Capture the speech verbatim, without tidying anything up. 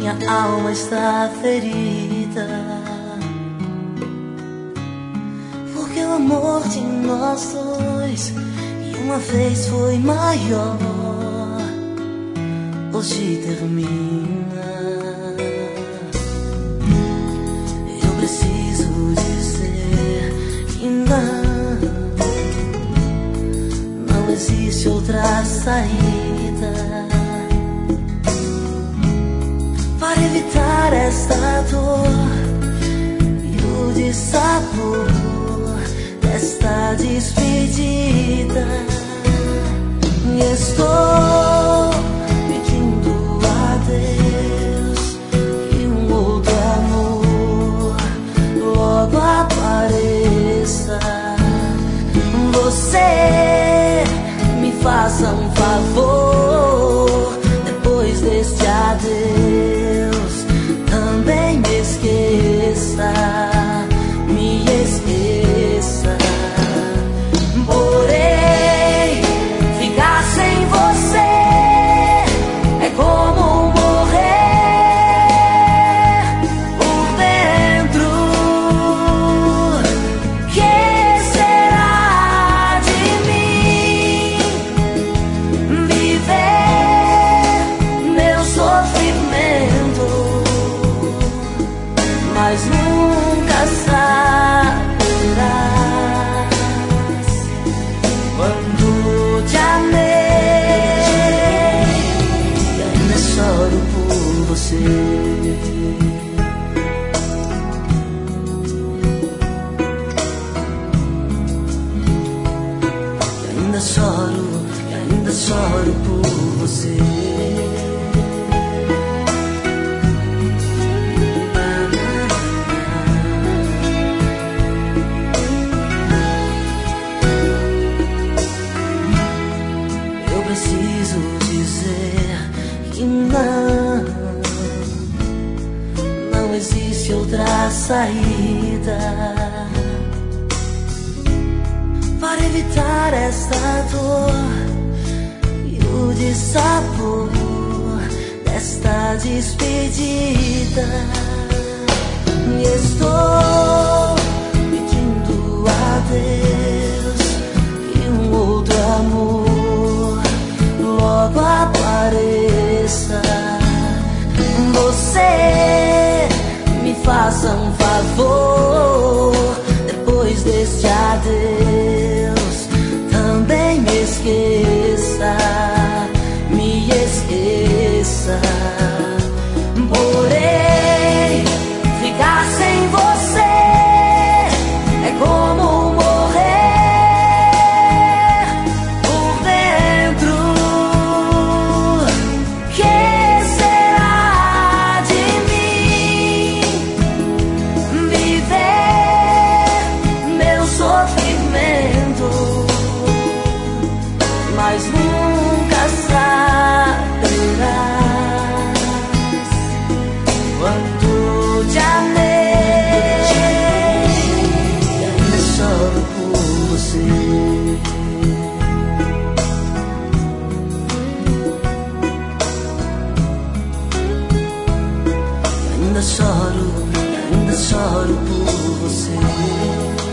minha alma está ferida, porque o amor de nós dois e uma vez foi maior, hoje termina. Eu preciso dizer que não, não existe outra saída para evitar esta dor e o dissabor desta despedida. E estou pedindo a Deus que um outro amor logo apareça. Você me faça um favor, depois deste adeus também me esqueça, me esqueça. Porém, ficar sem você é como morrer por dentro. Que será de mim? Viver meu sofrimento, mas nunca saberás quando te amei e ainda choro por você. E ainda choro, e ainda choro por você. Preciso dizer que não, não existe outra saída para evitar esta dor e o dissabor desta despedida. E estou pedindo a Deus que um outro amor logo apareça. Você me faça um favor, depois deste adeus também me esqueça, me esqueça. Porém, ficar sem você é como morrer por dentro. Que será de mim? Viver meu sofrimento, mas nunca saberás quanto te amei e ainda choro por você. Ainda choro, ainda choro por você.